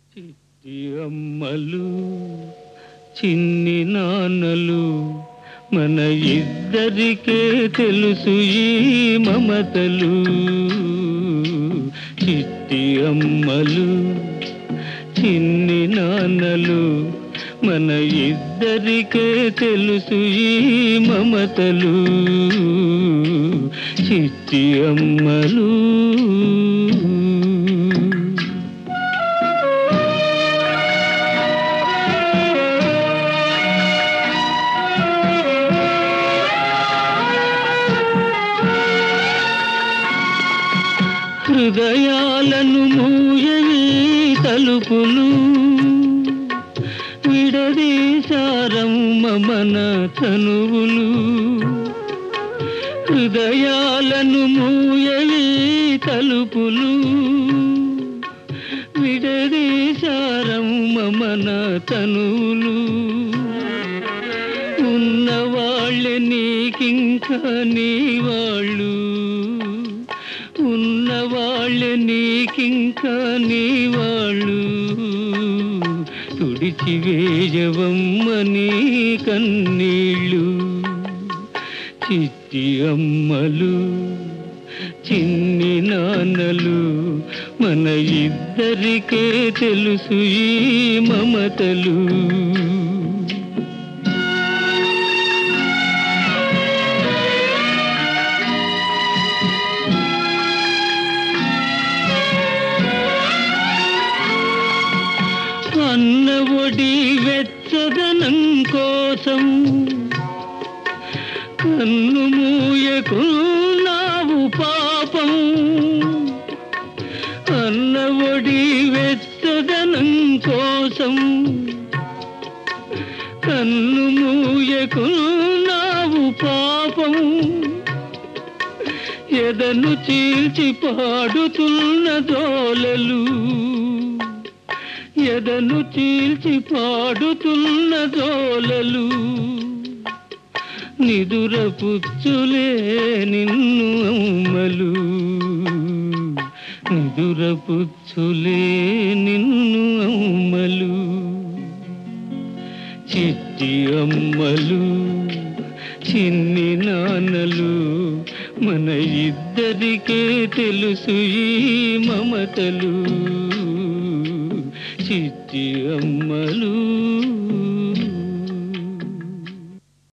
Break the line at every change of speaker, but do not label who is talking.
చిట్టి అమ్మలు చిన్ని నాన్నలు మన ఇద్దరికే తెలుసు ఈ మమతలు. చిట్టి అమ్మలు చిన్ని నాన్నలు మన ఇద్దరికే తెలుసు ఈ మమతలు. చిట్టి అమ్మలు హృదయాలను మూయవి తలుపులు విడదీశారమ్మ మన తనువులు. హృదయాలను మూయవి తలుపులు విడదీశారమ్మ మన తనువులు. ఉన్నవాళ్ళే నీకింకా నీ వాళ్ళు, ఉన్నవాళ్ళే నీకింకా నీ వాళ్ళు. తుడిచివేయవమ్మ నీ కన్నీళ్ళు. చిట్టి అమ్మలు చిన్ని నాన్నలు మన ఇద్దరికే తెలుసు ఈ మమతలు. అన్న ఒడి వెచ్చదనం కోసం కన్ను మూయకున్నావు పాపం. అన్న ఒడి వెచ్చదనం కోసం కన్ను మూయకున్నావు పాపం. ఎదను చీల్చి పాడుతున్న దోలలు, ఎదను చీల్చి పాడుతున్న దోలలు. నిదురపుచ్చులే నిన్ను అమ్మలు, నిదురపుచ్చులే నిన్ను అమ్మలు. చిట్టి అమ్మలు చిన్ని నాన్నలు మన ఇద్దరికే తెలుసు ఈ మమతలు. చిట్టి అమ్మలు.